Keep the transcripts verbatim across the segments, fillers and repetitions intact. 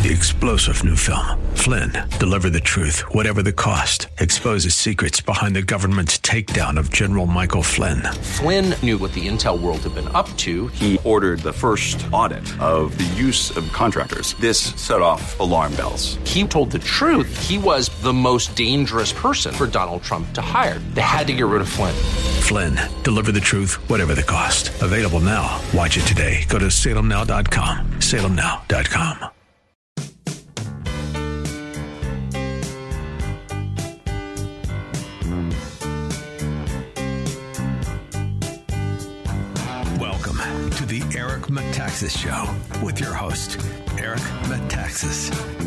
the explosive new film, Flynn, deliver the truth, whatever the cost, exposes secrets behind the government's takedown of General Michael Flynn. Flynn knew what the intel world had been up to. He ordered the first audit of the use of contractors. This set off alarm bells. He told the truth. He was the most dangerous person for Donald Trump to hire. They had to get rid of Flynn. Flynn, deliver the truth, whatever the cost. Available now. Watch it today. Go to salem now dot com. salem now dot com. Welcome to the Eric Metaxas Show with your host, Eric Metaxas.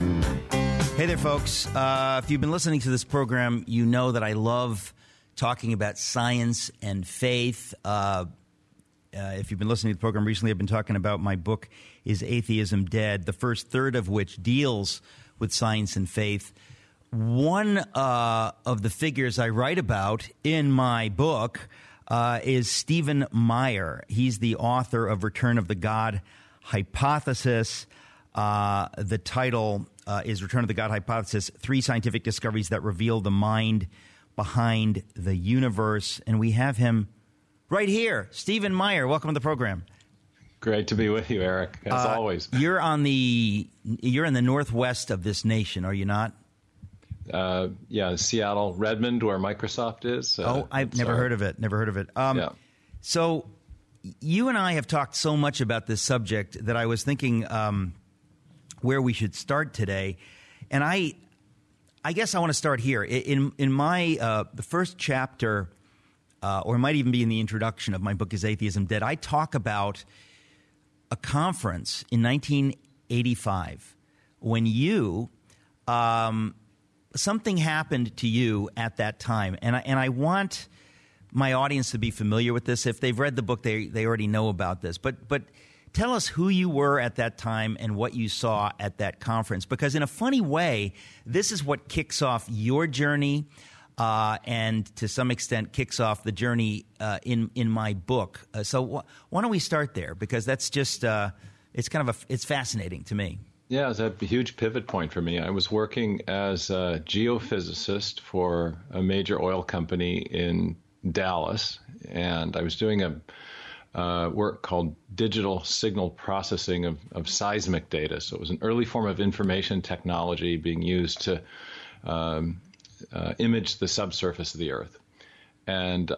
Hey there, folks. Uh, if you've been listening to this program, you know that I love talking about science and faith. Uh, uh, if you've been listening to the program recently, I've been talking about my book, Is Atheism Dead?, the first third of which deals with science and faith. One uh, of the figures I write about in my book uh, is Stephen Meyer. He's the author of Return of the God Hypothesis. Uh, the title uh, is Return of the God Hypothesis, Three Scientific Discoveries That Reveal the Mind Behind the Universe. And we have him right here. Stephen Meyer, welcome to the program. Great to be with you, Eric, as uh, always. You're on the you're in the northwest of this nation, are you not? Uh, yeah, Seattle, Redmond, where Microsoft is. Uh, oh, I've never our... heard of it. Never heard of it. Um, yeah. So you and I have talked so much about this subject that I was thinking um, where we should start today, and I, I guess I want to start here. In in my uh, the first chapter, uh, or it might even be in the introduction of my book, Is Atheism Dead?, I talk about a conference in nineteen eighty-five when you. Um, Something happened to you at that time, and I, and I want my audience to be familiar with this. If they've read the book, they they already know about this. But but tell us who you were at that time and what you saw at that conference, because in a funny way, this is what kicks off your journey, uh, and to some extent kicks off the journey uh, in in my book. Uh, so wh- why don't we start there? Because that's just uh, it's kind of a, it's fascinating to me. Yeah, it was a huge pivot point for me. I was working as a geophysicist for a major oil company in Dallas, and I was doing a uh, work called digital signal processing of, of seismic data. So it was an early form of information technology being used to um, uh, image the subsurface of the Earth. And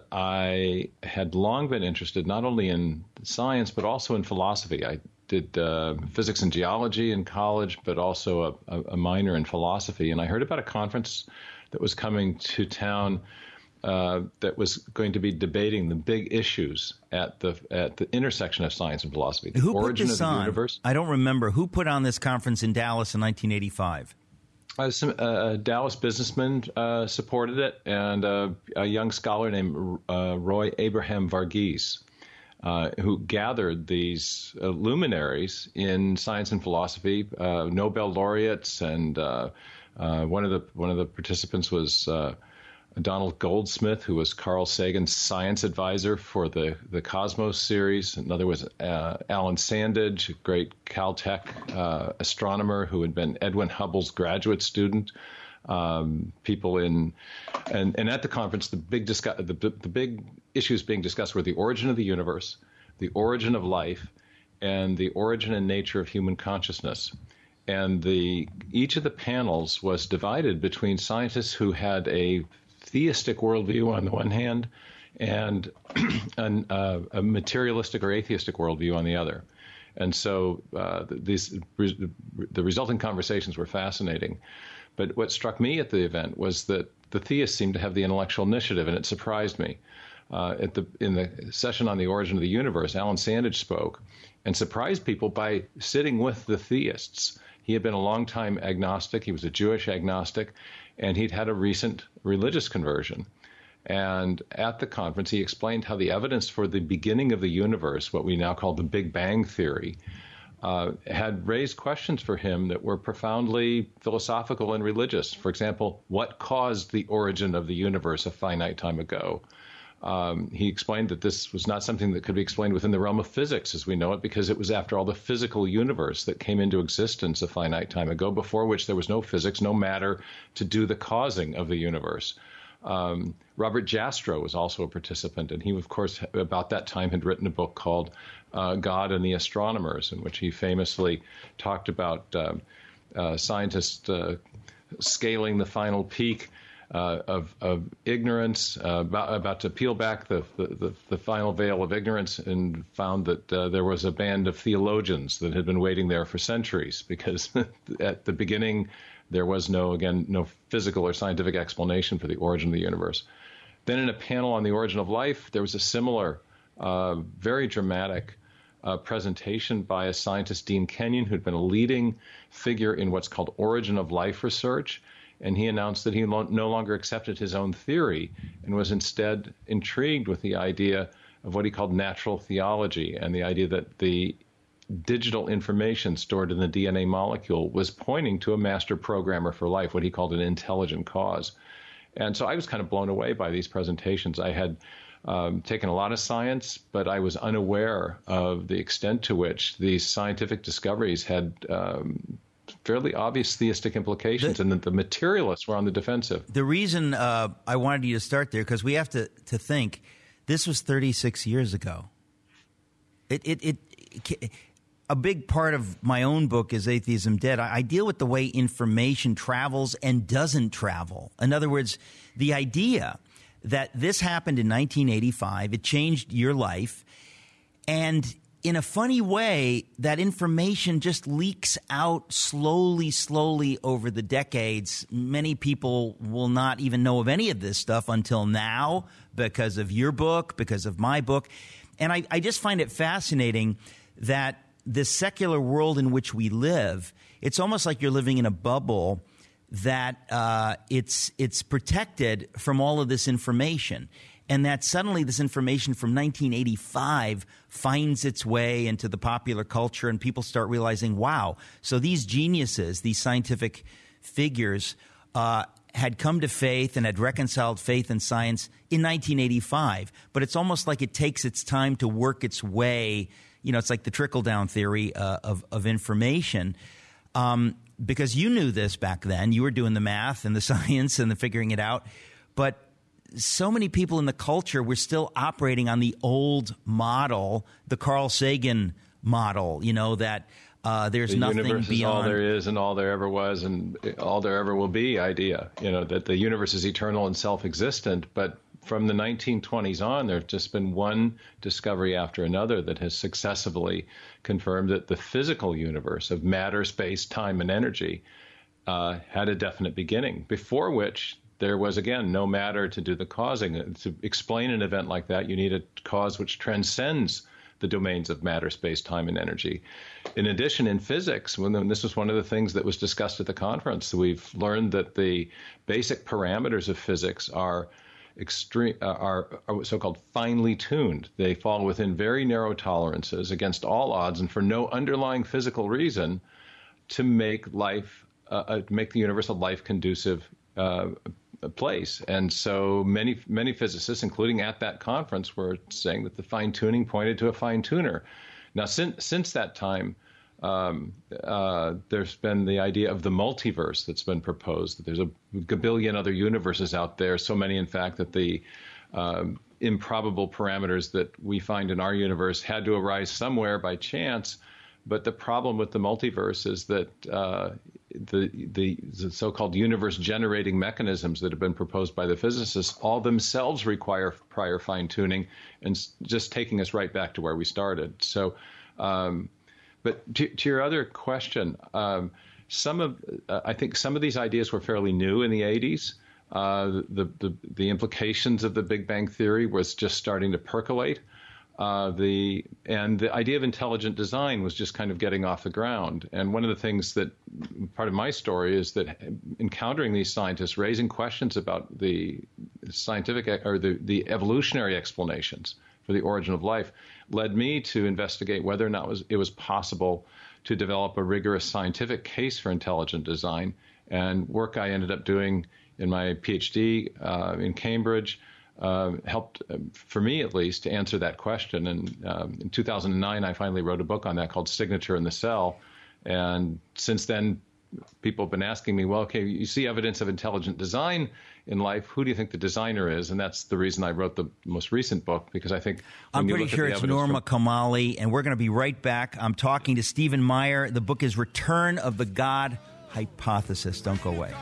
I had long been interested not only in science, but also in philosophy. I did uh, physics and geology in college, but also a, a minor in philosophy. And I heard about a conference that was coming to town uh, that was going to be debating the big issues at the at the intersection of science and philosophy. The Who origin put this of the on? universe. I don't remember. Who put on this conference in Dallas in nineteen eighty-five? Uh, some, uh, a Dallas businessman uh, supported it, and uh, a young scholar named uh, Roy Abraham Varghese, uh, who gathered these uh, luminaries in science and philosophy, uh, Nobel laureates, and uh, uh, one of the one of the participants was uh, Donald Goldsmith, who was Carl Sagan's science advisor for the, the Cosmos series. Another was uh, Alan Sandage, a great Caltech uh, astronomer who had been Edwin Hubble's graduate student. Um, people in and, and at the conference, the big discuss, the, the big issues being discussed were the origin of the universe, the origin of life, and the origin and nature of human consciousness. And the each of the panels was divided between scientists who had a theistic worldview on the one hand, and an, uh, a materialistic or atheistic worldview on the other. And so uh, these the resulting conversations were fascinating. But what struck me at the event was that the theists seemed to have the intellectual initiative, and it surprised me. Uh, at the in the session on the origin of the universe, Alan Sandage spoke and surprised people by sitting with the theists. He had been a long-time agnostic. He was a Jewish agnostic, and he'd had a recent religious conversion. And at the conference, he explained how the evidence for the beginning of the universe, what we now call the Big Bang Theory, uh, had raised questions for him that were profoundly philosophical and religious. For example, what caused the origin of the universe a finite time ago? Um, he explained that this was not something that could be explained within the realm of physics as we know it, because it was, after all, the physical universe that came into existence a finite time ago, before which there was no physics, no matter to do the causing of the universe. Um, Robert Jastrow was also a participant, and he, of course, about that time had written a book called uh, God and the Astronomers, in which he famously talked about uh, uh, scientists uh, scaling the final peak Uh, of, of ignorance, uh, about, about to peel back the, the, the final veil of ignorance, and found that uh, there was a band of theologians that had been waiting there for centuries, because at the beginning there was no, again, no physical or scientific explanation for the origin of the universe. Then in a panel on the origin of life, there was a similar, uh, very dramatic uh, presentation by a scientist, Dean Kenyon, who'd been a leading figure in what's called origin of life research. And he announced that he lo- no longer accepted his own theory and was instead intrigued with the idea of what he called natural theology, and the idea that the digital information stored in the D N A molecule was pointing to a master programmer for life, what he called an intelligent cause. And so I was kind of blown away by these presentations. I had um, taken a lot of science, but I was unaware of the extent to which these scientific discoveries had um, fairly obvious theistic implications, the, and that the materialists were on the defensive. The reason uh, I wanted you to start there, because we have to, to think, this was thirty-six years ago. It, it, it, it, a big part of my own book is Atheism Dead. I, I deal with the way information travels and doesn't travel. In other words, the idea that this happened in nineteen eighty-five, it changed your life, and in a funny way, that information just leaks out slowly, slowly over the decades. Many people will not even know of any of this stuff until now, because of your book, because of my book. And I, I just find it fascinating that the secular world in which we live, it's almost like you're living in a bubble, that uh, it's it's protected from all of this information. And that suddenly this information from nineteen eighty-five finds its way into the popular culture, and people start realizing, wow, so these geniuses, these scientific figures, uh, had come to faith and had reconciled faith and science in nineteen eighty-five. But it's almost like it takes its time to work its way. You know, it's like the trickle-down theory uh, of, of information. Um, because you knew this back then. You were doing the math and the science and the figuring it out. But so many people in the culture were still operating on the old model, the Carl Sagan model, you know, that uh, there's the nothing universe beyond. Is all there is and all there ever was and all there ever will be idea, you know, that the universe is eternal and self-existent. But from the nineteen twenties on, there have just been one discovery after another that has successively confirmed that the physical universe of matter, space, time, and energy uh, had a definite beginning, before which there was, again, no matter to do the causing. To explain an event like that, you need a cause which transcends the domains of matter, space, time, and energy. In addition, in physics, when this was one of the things that was discussed at the conference, we've learned that the basic parameters of physics are extreme, uh, are, are so-called finely tuned. They fall within very narrow tolerances against all odds and for no underlying physical reason to make life, uh, uh, make the universe a life-conducive uh, place. And so many many physicists, including at that conference, were saying that the fine-tuning pointed to a fine-tuner. Now, since since that time, um, uh, there's been the idea of the multiverse that's been proposed, that there's a gabillion other universes out there, so many, in fact, that the um, improbable parameters that we find in our universe had to arise somewhere by chance. But the problem with the multiverse is that uh, the, the the so-called universe-generating mechanisms that have been proposed by the physicists all themselves require prior fine-tuning, and just taking us right back to where we started. So, um, but to, to your other question, um, some of uh, I think some of these ideas were fairly new in the eighties. Uh, the, the the implications of the Big Bang Theory was just starting to percolate. Uh, the and the idea of intelligent design was just kind of getting off the ground. And one of the things that part of my story is that encountering these scientists, raising questions about the scientific or the, the evolutionary explanations for the origin of life, led me to investigate whether or not it was, it was possible to develop a rigorous scientific case for intelligent design. And work I ended up doing in my PhD uh, in Cambridge uh, helped, uh, for me at least, to answer that question. And um, in two thousand nine, I finally wrote a book on that called Signature in the Cell. And since then, people have been asking me, well, okay, you see evidence of intelligent design in life. Who do you think the designer is? And that's the reason I wrote the most recent book, because I think when I'm you pretty look sure at the it's evidence Norma from- Kamali, and we're going to be right back. I'm talking to Stephen Meyer. The book is Return of the God Hypothesis. Don't go away.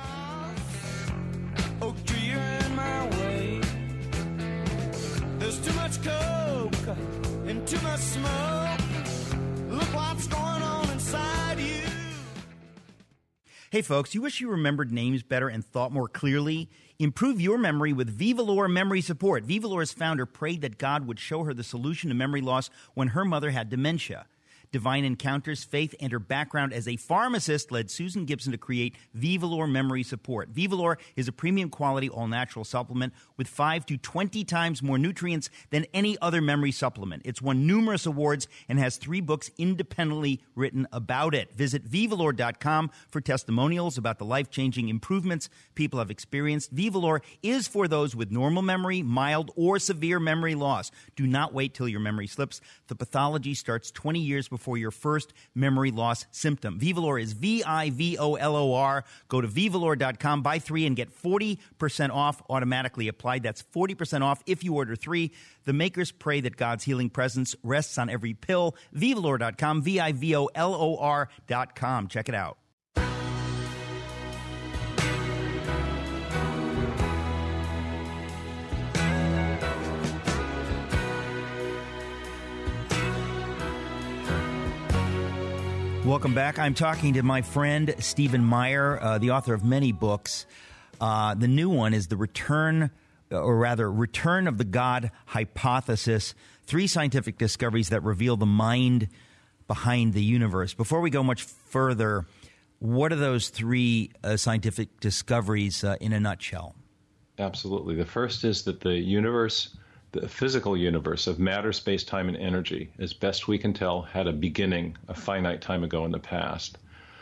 Oak tree, you're in my way. There's too much coke and too much smoke. Look what's going on inside you. Hey, folks, you wish you remembered names better and thought more clearly? Improve your memory with Vivalor Memory Support. Vivalor's founder prayed that God would show her the solution to memory loss when her mother had dementia. Divine encounters, faith, and her background as a pharmacist led Susan Gibson to create Vivalor Memory Support. Vivalor is a premium quality all-natural supplement with five to twenty times more nutrients than any other memory supplement. It's won numerous awards and has three books independently written about it. Visit Vivalor dot com for testimonials about the life-changing improvements people have experienced. Vivalor is for those with normal memory, mild, or severe memory loss. Do not wait till your memory slips. The pathology starts twenty years before for your first memory loss symptom. Vivalor is V I V O L O R. Go to Vivalor dot com, buy three, and get forty percent off automatically applied. That's forty percent off if you order three. The makers pray that God's healing presence rests on every pill. Vivalor dot com, V I V O L O R dot com. Check it out. Welcome back. I'm talking to my friend Stephen Meyer, uh, the author of many books. Uh, the new one is The Return, or rather, Return of the God Hypothesis, three scientific discoveries that reveal the mind behind the universe. Before we go much further, what are those three uh, scientific discoveries uh, in a nutshell? Absolutely. The first is that the universe, the physical universe of matter, space, time, and energy, as best we can tell, had a beginning a finite time ago in the past,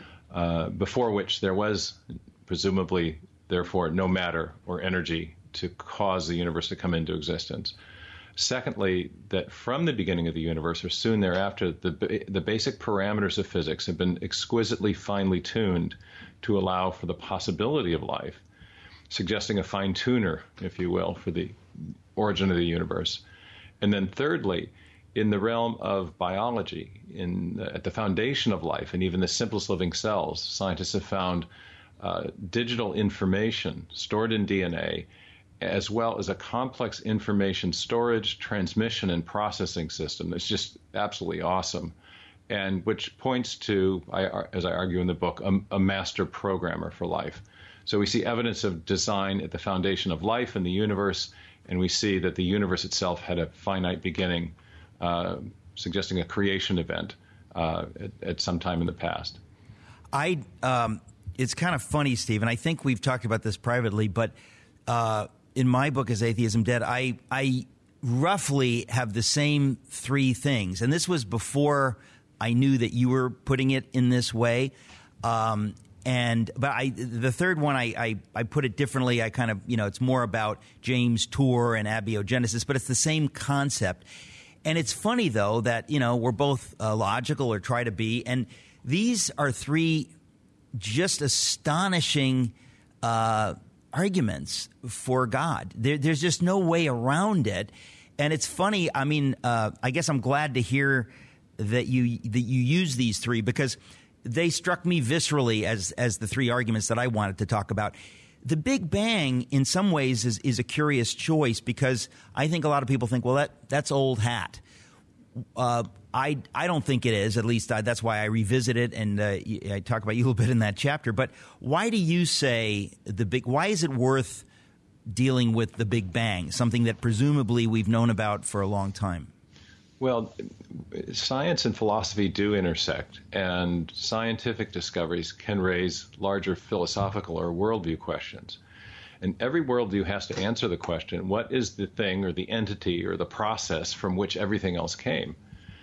uh, before which there was presumably, therefore, no matter or energy to cause the universe to come into existence. Secondly, that from the beginning of the universe, or soon thereafter, the, the basic parameters of physics have been exquisitely finely tuned to allow for the possibility of life, suggesting a fine tuner, if you will, for the origin of the universe. And then thirdly, in the realm of biology, in the, at the foundation of life, and even the simplest living cells, scientists have found uh, digital information stored in D N A, as well as a complex information storage, transmission, and processing system that's just absolutely awesome, and which points to, I, as I argue in the book, a, a master programmer for life. So we see evidence of design at the foundation of life and the universe, and we see that the universe itself had a finite beginning, uh, suggesting a creation event uh, at, at some time in the past. I, um, it's kind of funny, Steve, and I think we've talked about this privately, but uh, in my book, Is Atheism Dead?, I, I roughly have the same three things, and this was before I knew that you were putting it in this way. Um, And but I the third one I, I I put it differently. I kind of you know it's more about James Tour and abiogenesis, but it's the same concept. And it's funny though that you know we're both uh, logical or try to be, and these are three just astonishing uh, arguments for God. There, there's just no way around it. And it's funny. I mean, uh, I guess I'm glad to hear that you that you use these three, because they struck me viscerally as as the three arguments that I wanted to talk about. The Big Bang, in some ways, is is a curious choice, because I think a lot of people think, well, that that's old hat. Uh, I I don't think it is. At least I, that's why I revisit it, and uh, I talk about you a little bit in that chapter. But why do you say the big? Why is it worth dealing with the Big Bang, something that presumably we've known about for a long time? Well, science and philosophy do intersect, and scientific discoveries can raise larger philosophical or worldview questions. And every worldview has to answer the question, what is the thing or the entity or the process from which everything else came?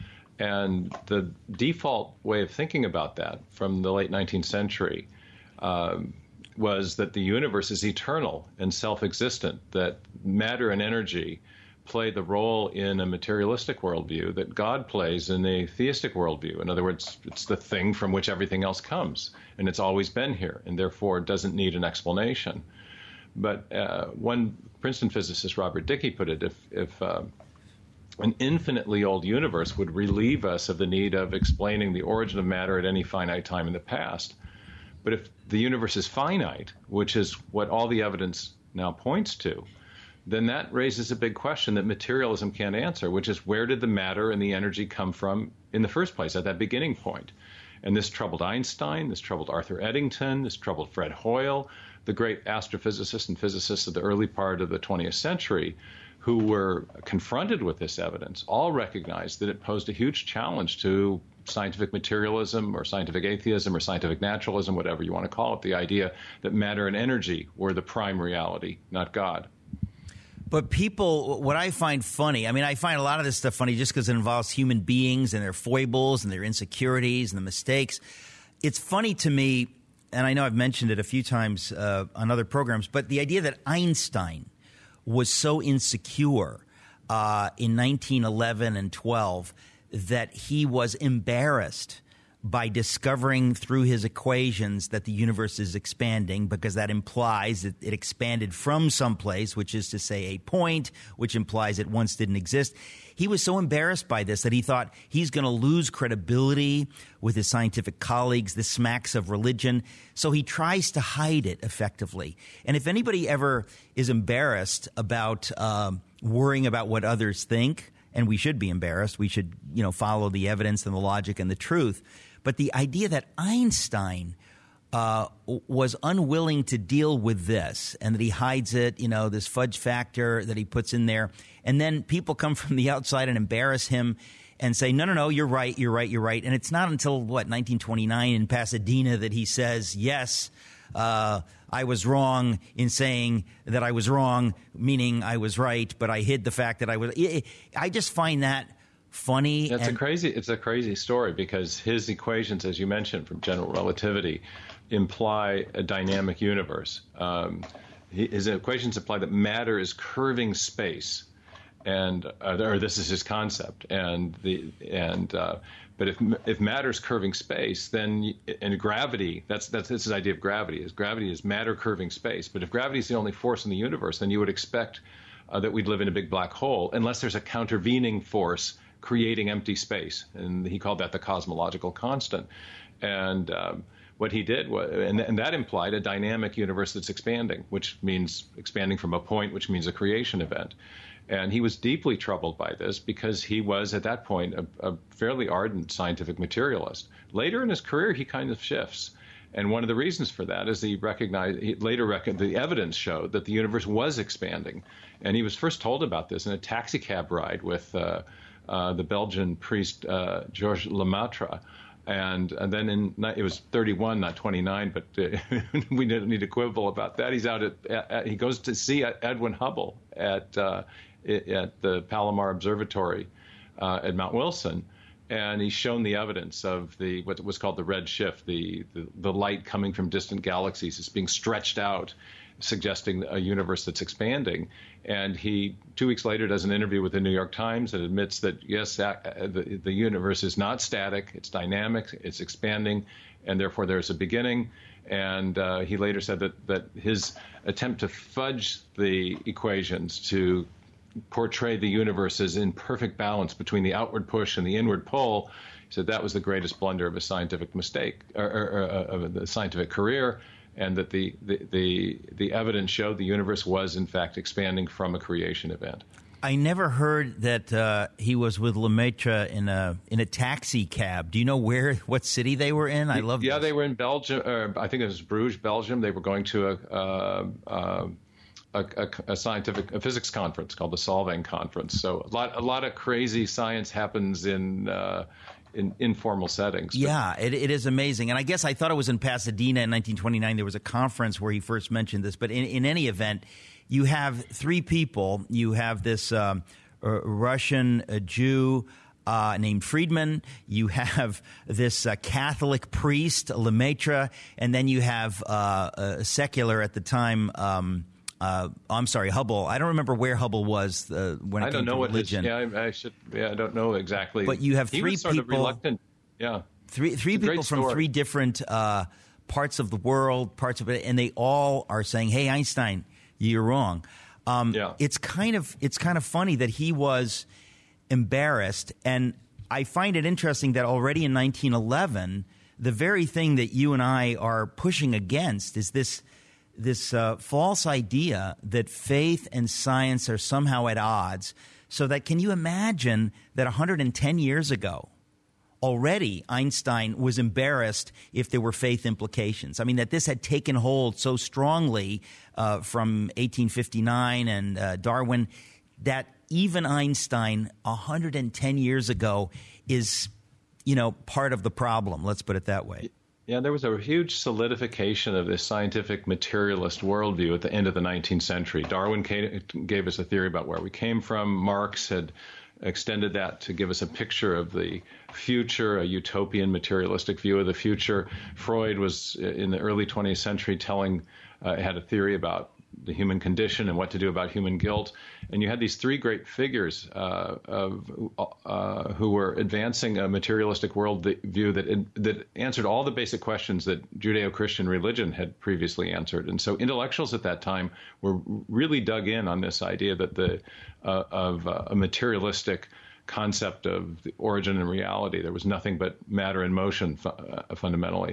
And the default way of thinking about that from the late nineteenth century um, was that the universe is eternal and self-existent, that matter and energy play the role in a materialistic worldview that God plays in a theistic worldview. In other words, it's the thing from which everything else comes, and it's always been here, and therefore doesn't need an explanation. But uh, one Princeton physicist, Robert Dicke, put it, if, if uh, an infinitely old universe would relieve us of the need of explaining the origin of matter at any finite time in the past. But if the universe is finite, which is what all the evidence now points to, then that raises a big question that materialism can't answer, which is where did the matter and the energy come from in the first place, at that beginning point? And this troubled Einstein, this troubled Arthur Eddington, this troubled Fred Hoyle, the great astrophysicists and physicists of the early part of the twentieth century, who were confronted with this evidence, all recognized that it posed a huge challenge to scientific materialism or scientific atheism or scientific naturalism, whatever you want to call it, the idea that matter and energy were the prime reality, not God. But people, what I find funny, I mean, I find a lot of this stuff funny just because it involves human beings and their foibles and their insecurities and the mistakes. It's funny to me, and I know I've mentioned it a few times uh, on other programs, but the idea that Einstein was so insecure uh, in nineteen eleven and twelve that he was embarrassed by discovering through his equations that the universe is expanding, because that implies that it expanded from someplace, which is to say a point, which implies it once didn't exist. He was so embarrassed by this that he thought he's going to lose credibility with his scientific colleagues. This smacks of religion. So he tries to hide it effectively. And if anybody ever is embarrassed about um, worrying about what others think, and we should be embarrassed, we should, you know, follow the evidence and the logic and the truth. But the idea that Einstein uh, was unwilling to deal with this and that he hides it, you know, this fudge factor that he puts in there, and then people come from the outside and embarrass him and say, no, no, no, you're right, you're right, you're right. And it's not until, what, nineteen twenty-nine in Pasadena that he says, yes, uh, I was wrong in saying that I was wrong, meaning I was right, but I hid the fact that I was. I just find that funny. It's and- a crazy. It's a crazy story because his equations, as you mentioned, from general relativity, imply a dynamic universe. Um, his equations imply that matter is curving space, and uh, or this is his concept. And the and uh, but if if matter is curving space, then and gravity, that's that's this is idea of gravity. Is gravity is matter curving space. But if gravity is the only force in the universe, then you would expect uh, that we'd live in a big black hole, unless there's a countervening force creating empty space, and he called that the cosmological constant. And um, what he did was, and, and that implied a dynamic universe that's expanding, which means expanding from a point, which means a creation event. And he was deeply troubled by this because he was, at that point, a, a fairly ardent scientific materialist. Later in his career, he kind of shifts. And one of the reasons for that is he recognized, he later reckoned, the evidence showed that the universe was expanding. And he was first told about this in a taxi cab ride with uh, uh, the Belgian priest uh, Georges Lemaitre. And, and then in it was thirty-one, not twenty-nine, but uh, we don't need to quibble about that. He's out at, at he goes to see Edwin Hubble at uh, at the Palomar Observatory uh, at Mount Wilson, and he's shown the evidence of the what was called the red shift, the, the the light coming from distant galaxies is being stretched out, suggesting a universe that's expanding. And he, two weeks later, does an interview with the New York Times and admits that, yes, the, the universe is not static, it's dynamic, it's expanding, and therefore there's a beginning. And uh, he later said that, that his attempt to fudge the equations to portray the universe as in perfect balance between the outward push and the inward pull, he said that was the greatest blunder of his scientific mistake, or, or, or of the scientific career. And that the, the, the, the evidence showed the universe was, in fact, expanding from a creation event. I never heard that uh, he was with Lemaitre in a in a taxi cab. Do you know where, what city they were in? I love. Yeah, this. they were in Belgium. Or I think it was Bruges, Belgium. They were going to a uh, uh, a, a, a scientific a physics conference called the Solvang Conference. So a lot a lot of crazy science happens in. Uh, in informal settings. But yeah, it, it is amazing. And I guess I thought it was in Pasadena in nineteen twenty-nine. There was a conference where he first mentioned this. But in, in any event, you have three people. You have this um, uh, Russian uh, Jew, uh, named Friedman. You have this uh, Catholic priest, Lemaitre, and then you have uh, a secular at the time. Um, uh, I'm sorry, Hubble. I don't remember where Hubble was uh, when it I came don't know to what religion. His, yeah, I, I should. Yeah, I don't know exactly. But you have he three was sort people. Of reluctant. Yeah, three three it's a people from story. three different uh, parts of the world, parts of it, and they all are saying, "Hey, Einstein, you're wrong." Um, yeah. It's kind of it's kind of funny that he was embarrassed, and I find it interesting that already in nineteen eleven, the very thing that you and I are pushing against is this this uh, false idea that faith and science are somehow at odds. So that, can you imagine that one hundred ten years ago, already Einstein was embarrassed if there were faith implications? I mean, that this had taken hold so strongly uh, from eighteen fifty-nine and uh, Darwin, that even Einstein one hundred ten years ago is, you know, part of the problem. Let's put it that way. Yeah, there was a huge solidification of this scientific materialist worldview at the end of the nineteenth century. Darwin gave us a theory about where we came from. Marx had extended that to give us a picture of the future, a utopian materialistic view of the future. Freud was in the early twentieth century telling, uh, had a theory about the human condition and what to do about human guilt. And you had these three great figures uh, of uh, who were advancing a materialistic world view that that answered all the basic questions that Judeo-Christian religion had previously answered. And so intellectuals at that time were really dug in on this idea that the uh, of uh, a materialistic concept of the origin and reality. There was nothing but matter and motion fu- uh, fundamentally.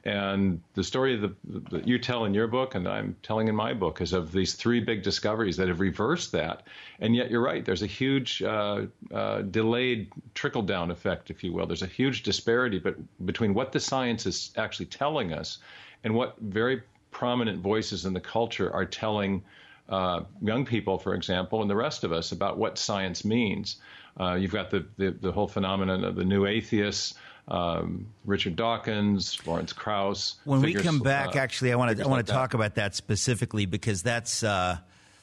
And the story of the, that you tell in your book and I'm telling in my book is of these three big discoveries that have reversed that. And yet you're right, there's a huge uh, uh, delayed trickle-down effect, if you will. There's a huge disparity but between what the science is actually telling us and what very prominent voices in the culture are telling uh, young people, for example, and the rest of us about what science means. Uh, you've got the, the, the whole phenomenon of the new atheists, Um, Richard Dawkins, Lawrence Krauss. When figures, we come back, uh, actually, I want to I like want to that. talk about that specifically because that's uh,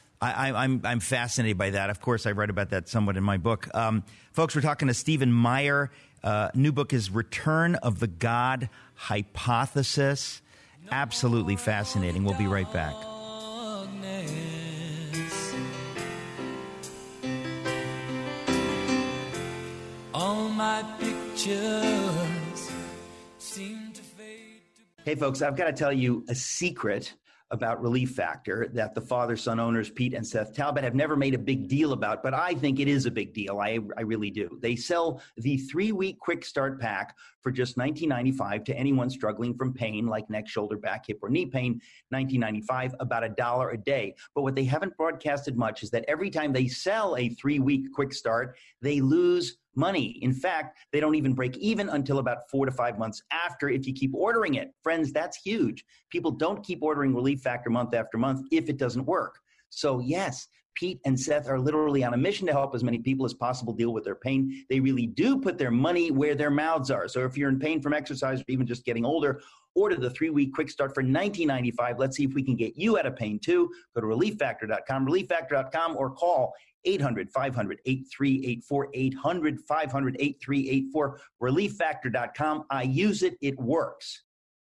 I, I'm I'm fascinated by that. Of course, I write about that somewhat in my book. Um, folks, we're talking to Stephen Meyer. Uh, new book is Return of the God Hypothesis. Absolutely fascinating. We'll be right back. All my pictures seem to fade to... Hey, folks, I've got to tell you a secret about Relief Factor that the father-son owners, Pete and Seth Talbot, have never made a big deal about, but I think it is a big deal. I, I really do. They sell the three-week quick start pack for just nineteen ninety-five dollars to anyone struggling from pain like neck, shoulder, back, hip, or knee pain, nineteen ninety-five dollars, about a dollar a day. But what they haven't broadcasted much is that every time they sell a three-week quick start, they lose money. In fact, they don't even break even until about four to five months after if you keep ordering it. Friends, that's huge. People don't keep ordering Relief Factor month after month if it doesn't work. So yes, Pete and Seth are literally on a mission to help as many people as possible deal with their pain. They really do put their money where their mouths are. So if you're in pain from exercise or even just getting older, order the three-week quick start for nineteen ninety-five dollars. Let's see if we can get you out of pain too. Go to relief factor dot com, relief factor dot com, or call eight hundred, five hundred, eight three eight four, eight hundred, five hundred, eight three eight four, relief factor dot com. I use it. It works.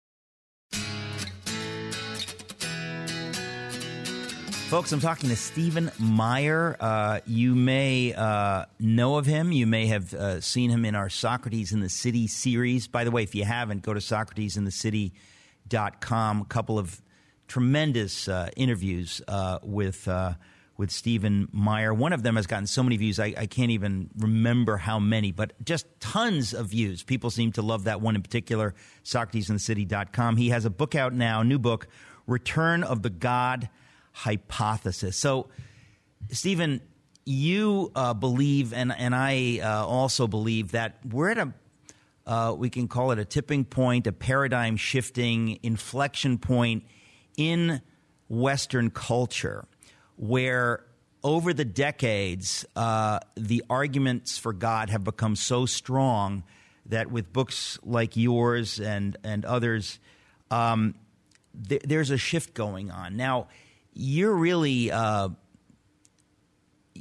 Folks, I'm talking to Stephen Meyer. Uh, you may uh, know of him. You may have uh, seen him in our Socrates in the City series. By the way, if you haven't, go to socrates in the city dot com. A couple of tremendous uh, interviews uh, with uh, with Stephen Meyer. One of them has gotten so many views, I, I can't even remember how many, but just tons of views. People seem to love that one in particular, socrates in the city dot com. He has a book out now, new book, Return of the God Hypothesis. So, Stephen, you uh, believe, and and I uh, also believe that we're at a, uh, we can call it a tipping point, a paradigm shifting inflection point in Western culture, where over the decades, uh, the arguments for God have become so strong that with books like yours and and others, um, th- there's a shift going on now. You're really, uh,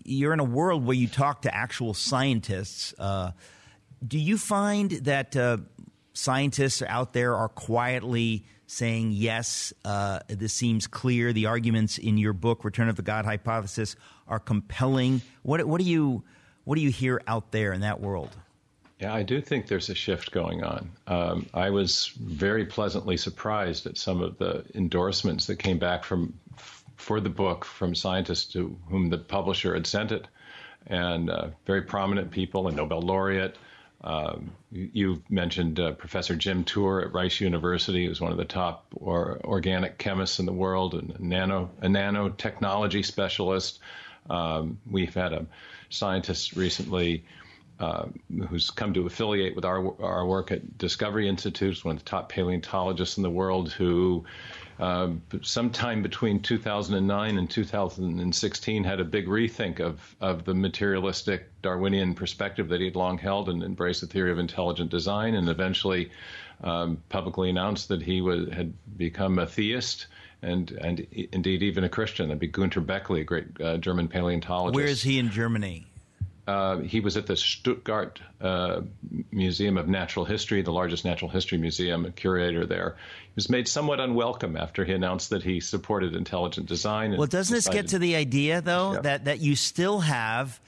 you're in a world where you talk to actual scientists. Uh, do you find that uh, scientists out there are quietly saying, yes, uh, this seems clear, the arguments in your book, Return of the God Hypothesis, are compelling? What, what, do you, what do you hear out there in that world? Yeah, I do think there's a shift going on. Um, I was very pleasantly surprised at some of the endorsements that came back from for the book from scientists to whom the publisher had sent it, and uh, very prominent people, a Nobel laureate. Um, you, you've mentioned uh, Professor Jim Tour at Rice University, who's one of the top or, organic chemists in the world, and a, nano, a nanotechnology specialist. Um, we've had a scientist recently Uh, who's come to affiliate with our our work at Discovery Institute, one of the top paleontologists in the world, who uh, sometime between two thousand nine and two thousand sixteen had a big rethink of, of the materialistic Darwinian perspective that he'd long held and embraced the theory of intelligent design, and eventually um, publicly announced that he was, had become a theist and, and indeed even a Christian. That'd be Günter Beckley, a great uh, German paleontologist. Where is he in Germany? Uh, he was at the Stuttgart uh, Museum of Natural History, the largest natural history museum, a curator there. He was made somewhat unwelcome after he announced that he supported intelligent design. Well, doesn't this get to the idea, though, yeah. that, that you still have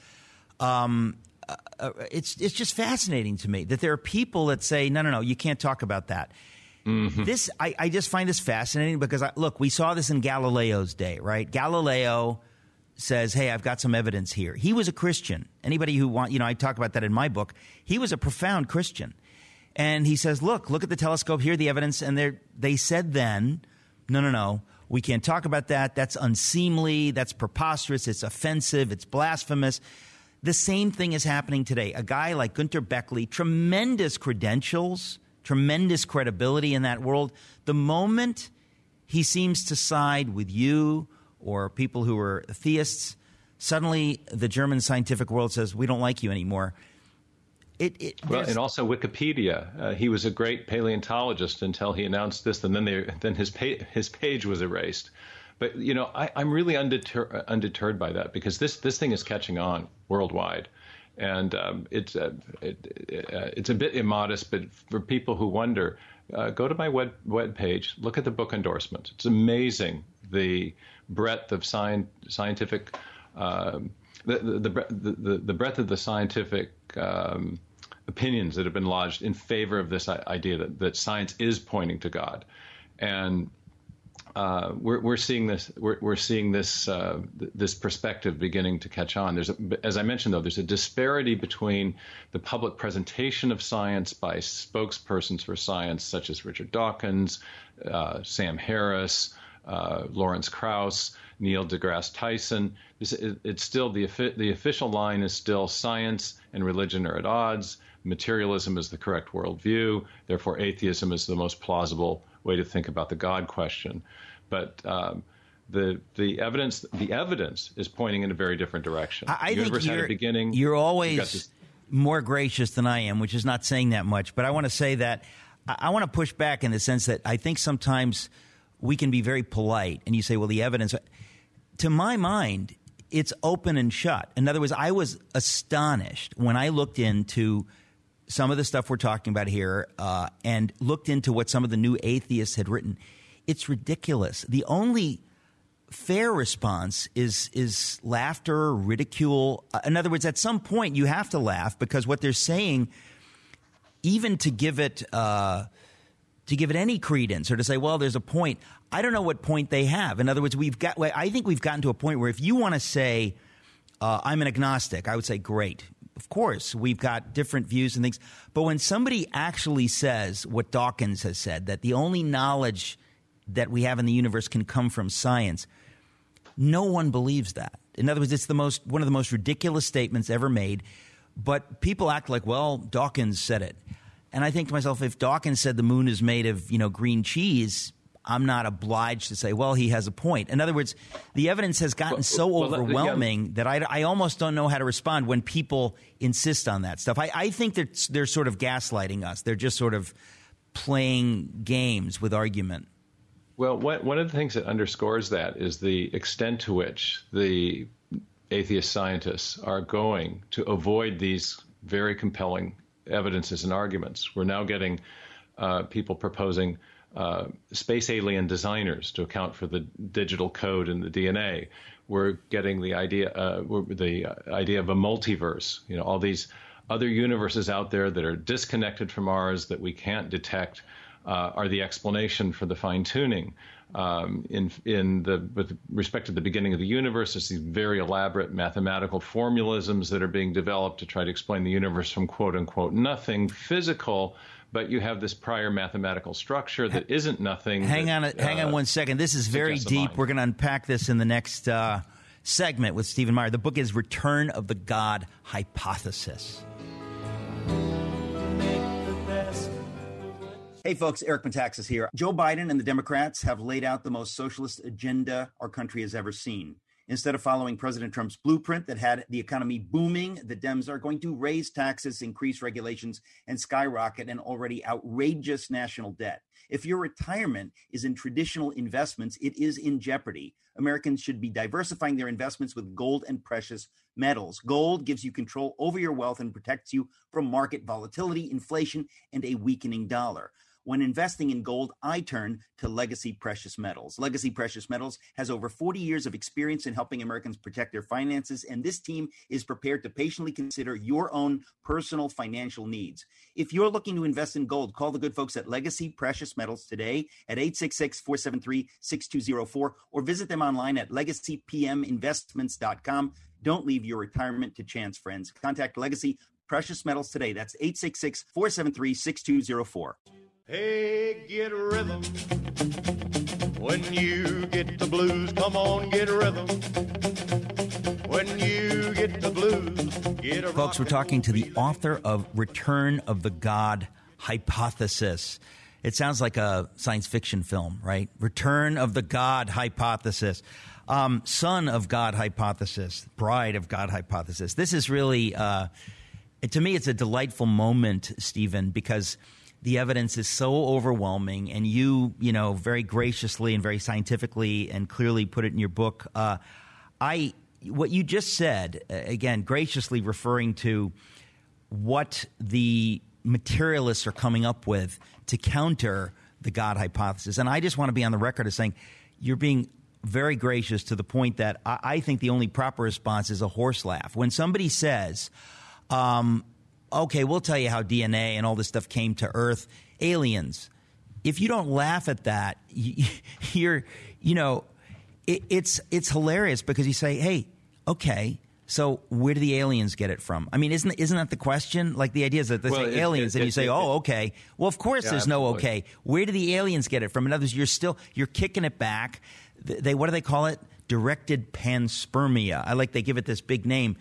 um, – uh, it's, it's just fascinating to me that there are people that say, no, no, no, you can't talk about that. Mm-hmm. This I, I just find this fascinating because, I, look, we saw this in Galileo's day, right? Galileo – says, hey, I've got some evidence here. He was a Christian. Anybody who want, you know, I talk about that in my book. He was a profound Christian. And he says, look, look at the telescope, here, the evidence. And they they said then, no, no, no, we can't talk about that. That's unseemly. That's preposterous. It's offensive. It's blasphemous. The same thing is happening today. A guy like Günter Beckley, tremendous credentials, tremendous credibility in that world. The moment he seems to side with you or people who are theists, suddenly the German scientific world says, we don't like you anymore. It, it, well, and also Wikipedia. Uh, he was a great paleontologist until he announced this, and then they, then his pa- his page was erased. But, you know, I, I'm really undeter- undeterred by that because this, this thing is catching on worldwide. And um, it's, uh, it, it, uh, it's a bit immodest, but for people who wonder, uh, go to my web, web page, look at the book endorsement. It's amazing, the breadth of sci- scientific, um, the, the, the, the, the breadth of the scientific um, opinions that have been lodged in favor of this idea that, that science is pointing to God. And uh, we're, we're seeing this, we're, we're seeing this, uh, th- this perspective beginning to catch on. There's, a, as I mentioned, though, there's a disparity between the public presentation of science by spokespersons for science, such as Richard Dawkins, uh, Sam Harris, Uh, Lawrence Krauss, Neil deGrasse Tyson. This, it, it's still the the official line is still science and religion are at odds. Materialism is the correct worldview. Therefore, atheism is the most plausible way to think about the God question. But um, the the evidence the evidence is pointing in a very different direction. I, I the think you're, had a beginning, you're always more gracious than I am, which is not saying that much. But I want to say that I, I want to push back in the sense that I think sometimes we can be very polite, and you say, well, the evidence. To my mind, it's open and shut. In other words, I was astonished when I looked into some of the stuff we're talking about here uh, and looked into what some of the new atheists had written. It's ridiculous. The only fair response is is laughter, ridicule. In other words, at some point, you have to laugh because what they're saying, even to give it uh, – to give it any credence or to say, well, there's a point. I don't know what point they have. In other words, we've got. I think we've gotten to a point where if you want to say, uh, I'm an agnostic, I would say, great. Of course, we've got different views and things. But when somebody actually says what Dawkins has said, that the only knowledge that we have in the universe can come from science, no one believes that. In other words, it's the most one of the most ridiculous statements ever made. But people act like, well, Dawkins said it. And I think to myself, if Dawkins said the moon is made of, you know, green cheese, I'm not obliged to say, well, he has a point. In other words, the evidence has gotten so well, overwhelming yeah. that I, I almost don't know how to respond when people insist on that stuff. I, I think they're, they're sort of gaslighting us. They're just sort of playing games with argument. Well, one of the things that underscores that is the extent to which the atheist scientists are going to avoid these very compelling evidences and arguments. We're now getting uh, people proposing uh, space alien designers to account for the digital code in the D N A. We're getting the idea, uh, the idea of a multiverse. You know, all these other universes out there that are disconnected from ours that we can't detect uh, are the explanation for the fine tuning. Um, in in the with respect to the beginning of the universe, it's these very elaborate mathematical formalisms that are being developed to try to explain the universe from quote unquote nothing physical. But you have this prior mathematical structure that isn't nothing. Hang that, on, a, uh, hang on one second. This is very deep. We're going to unpack this in the next uh, segment with Stephen Meyer. The book is Return of the God Hypothesis. Hey, folks, Eric Metaxas here. Joe Biden and the Democrats have laid out the most socialist agenda our country has ever seen. Instead of following President Trump's blueprint that had the economy booming, the Dems are going to raise taxes, increase regulations, and skyrocket an already outrageous national debt. If your retirement is in traditional investments, it is in jeopardy. Americans should be diversifying their investments with gold and precious metals. Gold gives you control over your wealth and protects you from market volatility, inflation, and a weakening dollar. When investing in gold, I turn to Legacy Precious Metals. Legacy Precious Metals has over forty years of experience in helping Americans protect their finances, and this team is prepared to patiently consider your own personal financial needs. If you're looking to invest in gold, call the good folks at Legacy Precious Metals today at eight six six, four seven three, six two zero four or visit them online at legacy p m investments dot com. Don't leave your retirement to chance, friends. Contact Legacy Precious Metals today. That's eight six six, four seven three, six two zero four. Hey, get rhythm. When you get the blues, come on, get rhythm. When you get the blues, get a Folks, we're talking to the author of Return of the God Hypothesis. It sounds like a science fiction film, right? Return of the God Hypothesis. Um, Son of God Hypothesis. Bride of God Hypothesis. This is really, uh, to me, it's a delightful moment, Stephen, because the evidence is so overwhelming, and you, you know, very graciously and very scientifically and clearly put it in your book. Uh, I, what you just said, again, graciously referring to what the materialists are coming up with to counter the God hypothesis. And I just want to be on the record as saying you're being very gracious to the point that I, I think the only proper response is a horse laugh. When somebody says, um, okay, we'll tell you how D N A and all this stuff came to Earth. Aliens. If you don't laugh at that, you're, you know, it, it's it's hilarious because you say, hey, okay, so where do the aliens get it from? I mean, isn't isn't that the question? Like the idea is that they well, say it, aliens, it, and it, you say, it, oh, okay. Well, of course, yeah, there's no absolutely. okay. Where do the aliens get it from? In other words, you're still you're kicking it back. They what do they call it? Directed panspermia. I like they give it this big name.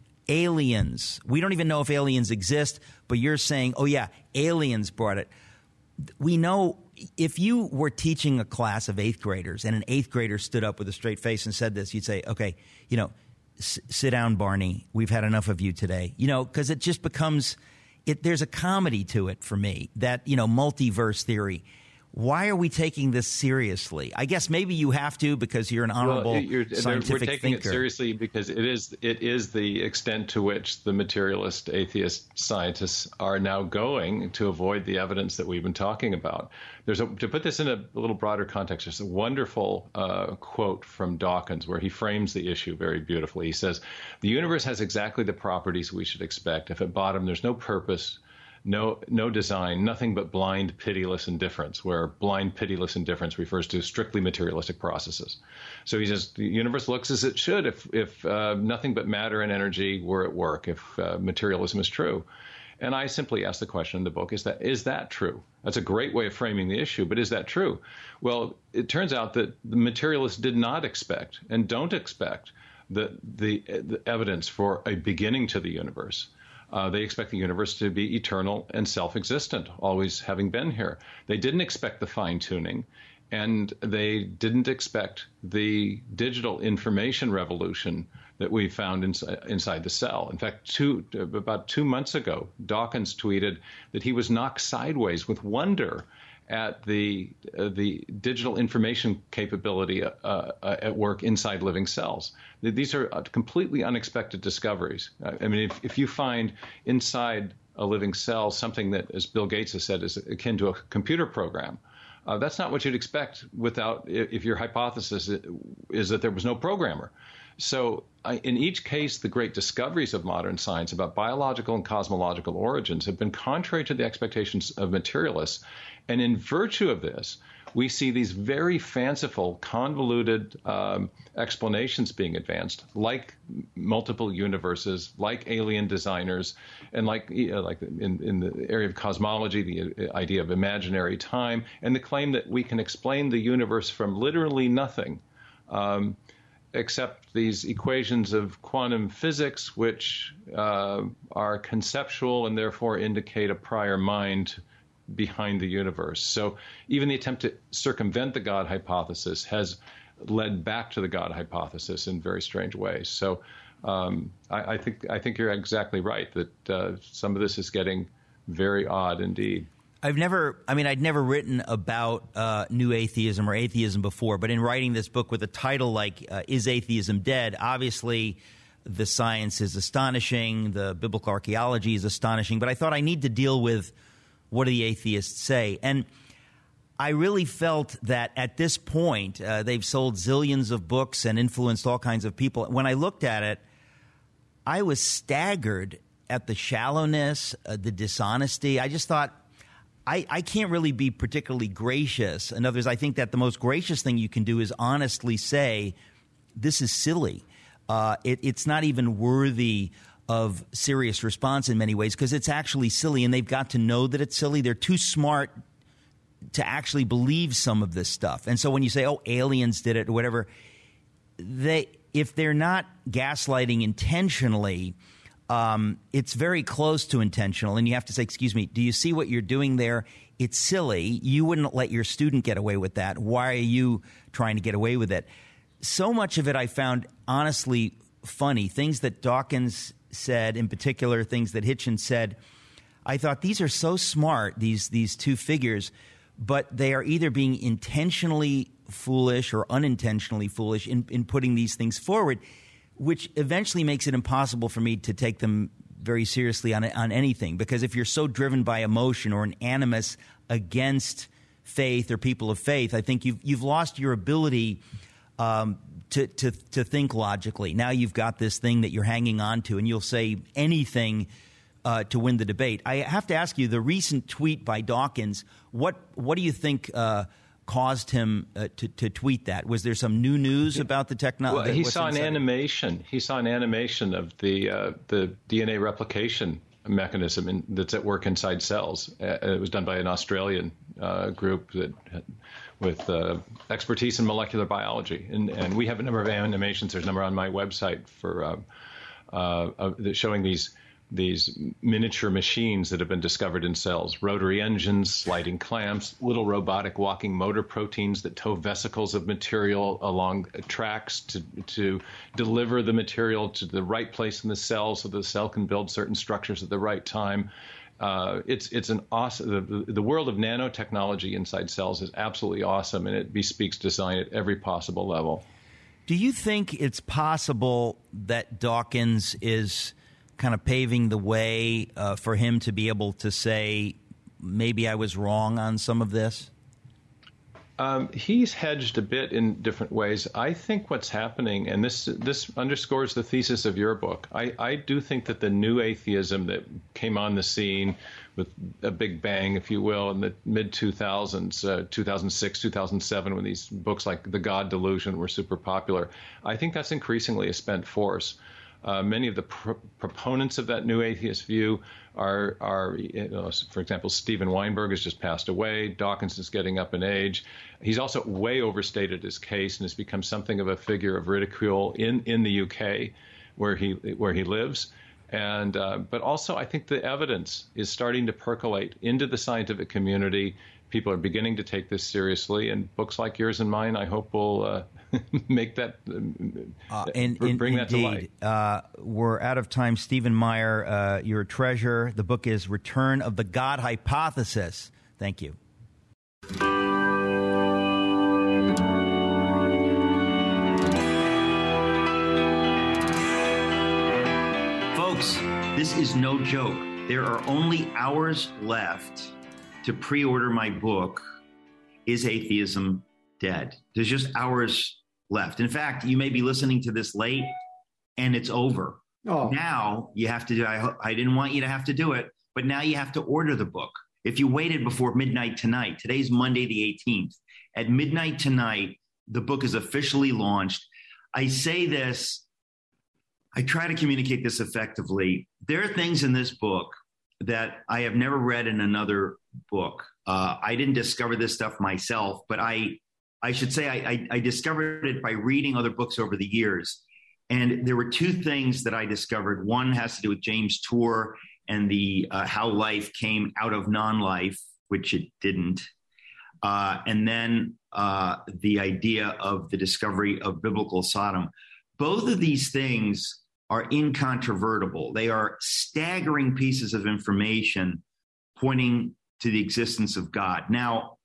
Aliens. We don't even know if aliens exist, but you're saying, oh, yeah, aliens brought it. We know if you were teaching a class of eighth graders and an eighth grader stood up with a straight face and said this, you'd say, okay, you know, s- sit down, Barney. We've had enough of you today. You know, because it just becomes it. There's a comedy to it for me, that, you know, multiverse theory. Why are we taking this seriously? I guess maybe you have to because you're an honorable well, you're, scientific We're taking thinker. it seriously because it is it is the extent to which the materialist atheist scientists are now going to avoid the evidence that we've been talking about. There's a, to put this in a, a little broader context, there's a wonderful uh, quote from Dawkins where he frames the issue very beautifully. He says, the universe has exactly the properties we should expect. If at bottom there's no purpose, No, no design, nothing but blind, pitiless indifference, where blind, pitiless indifference refers to strictly materialistic processes. So he says the universe looks as it should if, if uh, nothing but matter and energy were at work, if uh, materialism is true. And I simply ask the question in the book, is that is that true? That's a great way of framing the issue, but is that true? Well, it turns out that the materialists did not expect and don't expect the, the, the evidence for a beginning to the universe. Uh, they expect the universe to be eternal and self-existent, always having been here. They didn't expect the fine-tuning, and they didn't expect the digital information revolution that we found inside, inside the cell. In fact, two, about two months ago, Dawkins tweeted that he was knocked sideways with wonder at the uh, the digital information capability uh, uh, at work inside living cells. These are completely unexpected discoveries. I mean, if, if you find inside a living cell something that, as Bill Gates has said, is akin to a computer program, uh, that's not what you'd expect without if your hypothesis is that there was no programmer. So uh, in each case, the great discoveries of modern science about biological and cosmological origins have been contrary to the expectations of materialists. And in virtue of this, we see these very fanciful, convoluted um, explanations being advanced, like multiple universes, like alien designers, and like you know, like in, in the area of cosmology, the idea of imaginary time, and the claim that we can explain the universe from literally nothing, um, except these equations of quantum physics, which uh, are conceptual and therefore indicate a prior mind behind the universe. So even the attempt to circumvent the God hypothesis has led back to the God hypothesis in very strange ways. So um, I, I think I think you're exactly right that uh, some of this is getting very odd indeed. I've never, I mean, I'd never written about uh, new atheism or atheism before, but in writing this book with a title like uh, Is Atheism Dead? Obviously, the science is astonishing, the biblical archaeology is astonishing, but I thought I need to deal with what do the atheists say? And I really felt that at this point, uh, they've sold zillions of books and influenced all kinds of people. When I looked at it, I was staggered at the shallowness, uh, the dishonesty. I just thought, I, I can't really be particularly gracious. In other words, I think that the most gracious thing you can do is honestly say, this is silly. Uh, it, it's not even worthy of serious response in many ways because it's actually silly, and they've got to know that it's silly. They're too smart to actually believe some of this stuff. And so when you say, oh, aliens did it or whatever, they if they're not gaslighting intentionally, um, it's very close to intentional. And you have to say, excuse me, do you see what you're doing there? It's silly. You wouldn't let your student get away with that. Why are you trying to get away with it? So much of it I found honestly funny. Things that Dawkins said, in particular, things that Hitchens said, I thought these are so smart, these these two figures, but they are either being intentionally foolish or unintentionally foolish in, in putting these things forward, which eventually makes it impossible for me to take them very seriously on on anything. Because if you're so driven by emotion or an animus against faith or people of faith, I think you've you've lost your ability um, to, to to think logically. Now you've got this thing that you're hanging on to, and you'll say anything uh, to win the debate. I have to ask you, the recent tweet by Dawkins, what what do you think uh, caused him uh, to, to tweet that? Was there some new news about the technology? Well, he saw an animation. He saw an animation of the uh, the D N A replication mechanism in, that's at work inside cells. Uh, it was done by an Australian uh, group that had, with uh, expertise in molecular biology, and, and we have a number of animations. There's a number on my website for uh, uh, uh, showing these these miniature machines that have been discovered in cells: rotary engines, sliding clamps, little robotic walking motor proteins that tow vesicles of material along tracks to to deliver the material to the right place in the cell so the cell can build certain structures at the right time. Uh, it's it's an awesome. The, the world of nanotechnology inside cells is absolutely awesome, and it bespeaks design at every possible level. Do you think it's possible that Dawkins is kind of paving the way uh, for him to be able to say, maybe I was wrong on some of this? Um, he's hedged a bit in different ways. I think what's happening, and this this underscores the thesis of your book, I, I do think that the new atheism that came on the scene with a big bang, if you will, in the mid two thousands, uh, two thousand six, two thousand seven, when these books like The God Delusion were super popular, I think that's increasingly a spent force. Uh, many of the pr- proponents of that new atheist view are, are you know, for example, Steven Weinberg has just passed away. Dawkins is getting up in age. He's also way overstated his case and has become something of a figure of ridicule in, in the U K, where he where he lives. And uh, but also, I think the evidence is starting to percolate into the scientific community. People are beginning to take this seriously, and books like yours and mine, I hope, will uh, make that, uh, and, bring in, that indeed. to light. Uh, we're out of time. Stephen Meyer, uh, you're a treasure. The book is Return of the God Hypothesis. Thank you. This is no joke. There are only hours left to pre-order my book, Is Atheism Dead? There's just hours left. In fact, you may be listening to this late and it's over. Oh. Now you have to do, I, I didn't want you to have to do it, but now you have to order the book. If you waited before midnight tonight, today's Monday the eighteenth, at midnight tonight, the book is officially launched. I say this, I try to communicate this effectively. There are things in this book that I have never read in another book. Uh, I didn't discover this stuff myself, but I I should say I, I, I discovered it by reading other books over the years. And there were two things that I discovered. One has to do with James Tour and the uh, how life came out of non-life, which it didn't. Uh, and then uh, the idea of the discovery of biblical Sodom. Both of these things are incontrovertible. They are staggering pieces of information pointing to the existence of God. Now,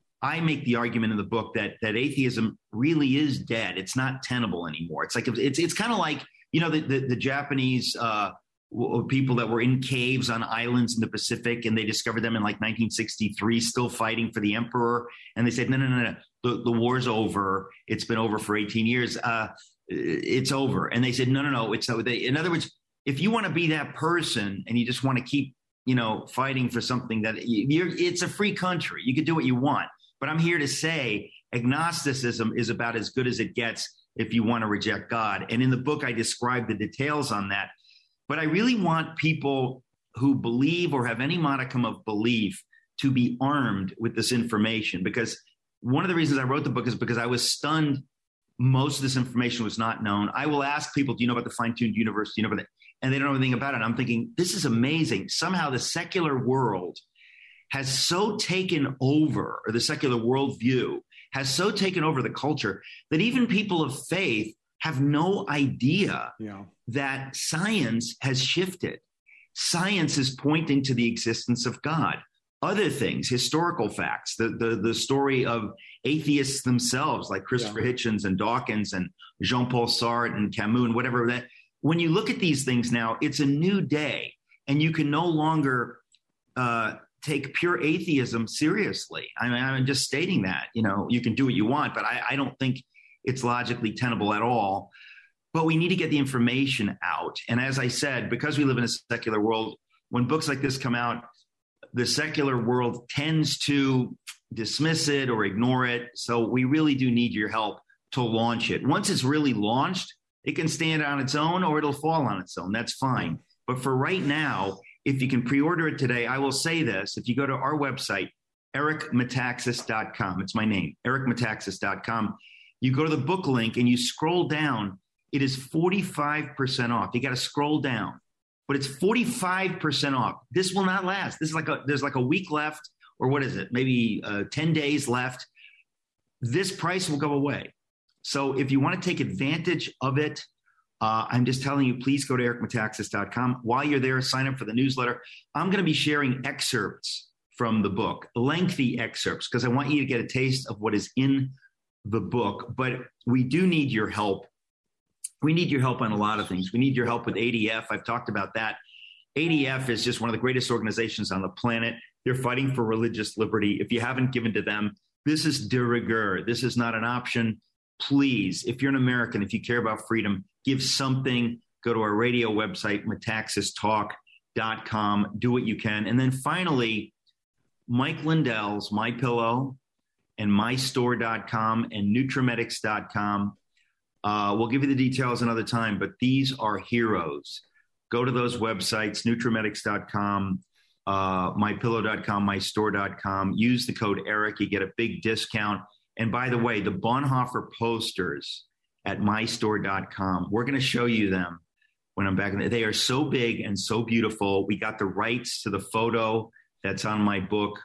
I make the argument in the book that that atheism really is dead. It's not tenable anymore. It's like it's it's kind of like, you know, the the, the Japanese uh, people that were in caves on islands in the Pacific, and they discovered them in like nineteen sixty-three, still fighting for the emperor. And they said, no, no, no, no, the, the war's over. It's been over for eighteen years. Uh, it's over. And they said, no, no, no. It's so they, in other words, if you want to be that person and you just want to keep, you know, fighting for something that you're, it's a free country. You can do what you want. But I'm here to say agnosticism is about as good as it gets if you want to reject God. And in the book, I describe the details on that. But I really want people who believe or have any modicum of belief to be armed with this information, because one of the reasons I wrote the book is because I was stunned. Most of this information was not known. I will ask people, do you know about the fine-tuned universe? Do you know about that? And they don't know anything about it. I'm thinking, this is amazing. Somehow the secular world has so taken over, or the secular worldview has so taken over the culture that even people of faith have no idea yeah. that science has shifted. Science is pointing to the existence of God. Other things, historical facts, the the, the story of atheists themselves, like Christopher yeah. Hitchens and Dawkins and Jean-Paul Sartre and Camus and whatever that. When you look at these things now, it's a new day, and you can no longer uh, take pure atheism seriously. I mean, I'm just stating that. You know, you can do what you want, but I, I don't think it's logically tenable at all. But we need to get the information out. And as I said, because we live in a secular world, when books like this come out, the secular world tends to dismiss it or ignore it. So we really do need your help to launch it. Once it's really launched, it can stand on its own or it'll fall on its own. That's fine. But for right now, if you can pre-order it today, I will say this. If you go to our website, eric metaxas dot com, it's my name, eric metaxas dot com. You go to the book link and you scroll down. It is forty-five percent off. You got to scroll down. But it's forty-five percent off. This will not last. This is like a, there's like a week left, or what is it? Maybe uh, ten days left. This price will go away. So if you want to take advantage of it, uh, I'm just telling you, please go to eric metaxas dot com. While you're there, sign up for the newsletter. I'm going to be sharing excerpts from the book, lengthy excerpts, because I want you to get a taste of what is in the book. But we do need your help. We need your help on a lot of things. We need your help with A D F. I've talked about that. A D F is just one of the greatest organizations on the planet. They're fighting for religious liberty. If you haven't given to them, this is de rigueur. This is not an option. Please, if you're an American, if you care about freedom, give something. Go to our radio website, metaxas talk dot com. Do what you can. And then finally, Mike Lindell's MyPillow and my store dot com and nutramedics dot com. Uh, we'll give you the details another time, but these are heroes. Go to those websites, nutramedics dot com, uh, my pillow dot com, my store dot com. Use the code Eric. You get a big discount. And by the way, the Bonhoeffer posters at my store dot com, we're going to show you them when I'm back. In the, they are so big and so beautiful. We got the rights to the photo that's on my book.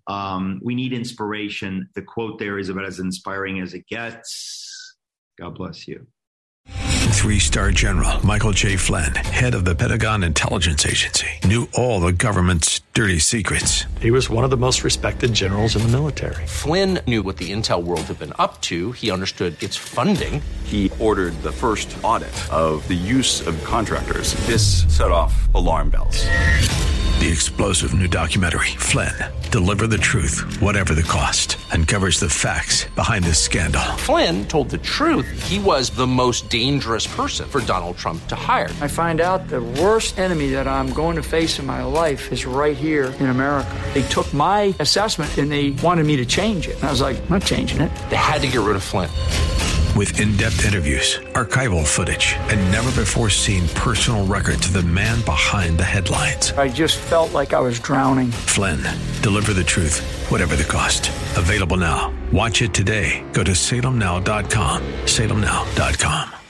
Um, we need inspiration. The quote there is about as inspiring as it gets. God bless you. Three-star general Michael J. Flynn, head of the Pentagon Intelligence Agency, knew all the government's dirty secrets. He was one of the most respected generals in the military. Flynn knew what the intel world had been up to. He understood its funding. He ordered the first audit of the use of contractors. This set off alarm bells. The explosive new documentary, Flynn, Deliver the Truth, Whatever the Cost, uncovers the facts behind this scandal. Flynn told the truth. He was the most dangerous person for Donald Trump to hire. I find out the worst enemy that I'm going to face in my life is right here in America. They took my assessment and they wanted me to change it. And I was like, I'm not changing it. They had to get rid of Flynn. With in-depth interviews, archival footage, and never-before-seen personal records of the man behind the headlines. I just felt like I was drowning. Flynn, Deliver the Truth, Whatever the Cost. Available now. Watch it today. Go to salem now dot com. salem now dot com.